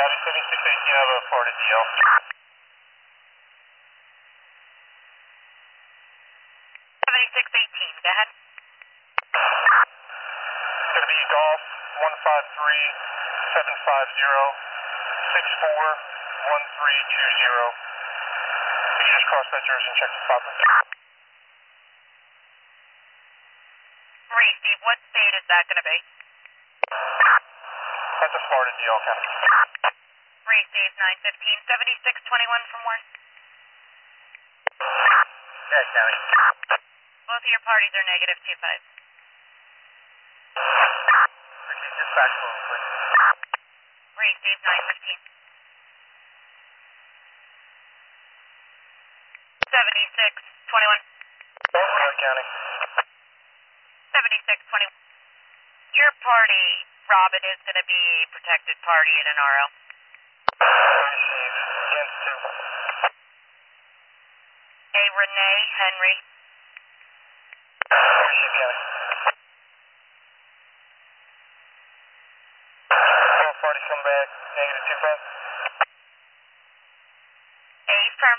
County 7618, I have a Florida DL. 7618, go ahead. It's going to be Golf 153-750-641320. Can you just cross that jersey and check the spot? Receive, what state is that going to be? That's a Florida DL, County. Receive, 915, 7621 from where? Yeah, County. Both of your parties are negative 25. Receive dispatch move, please. Receive, 915. 7621. County. 7621. Your party, Robin, is going to be a protected party in an RL. Receive. Against 2. A Renee Henry. Receive, County. Both parties come back, negative 25. A firm.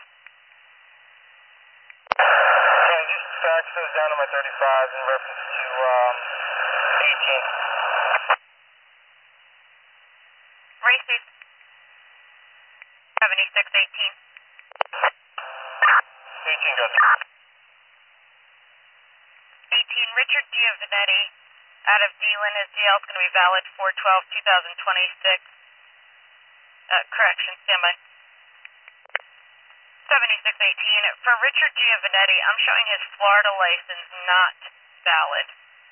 County, just fax those down to my 35 in reference to 18. Receive. 7618. 18 goes. 18, Richard Giovanetti out of D-Lin. His DL is going to be valid 4/12/2026. Correction, standby. 7618. For Richard Giovanetti, I'm showing his Florida license not valid.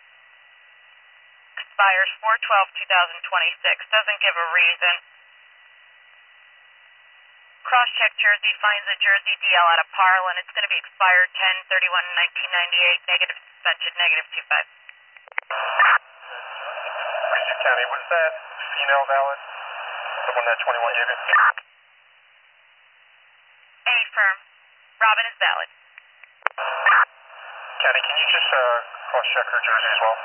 Expires 4/12/2026. Doesn't give a reason. Cross-check Jersey finds a Jersey DL out of Parlin. It's going to be expired 10/31/1998. Negative suspension, negative 25. Receive, County. Was that female valid? The one that 21 gave it? A firm. Robin is valid. County, can you just cross-check her jersey as well?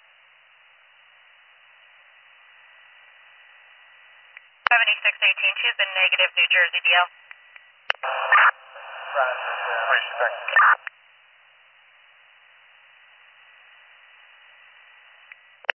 7618. She's the negative New Jersey DL. Receive, thanks.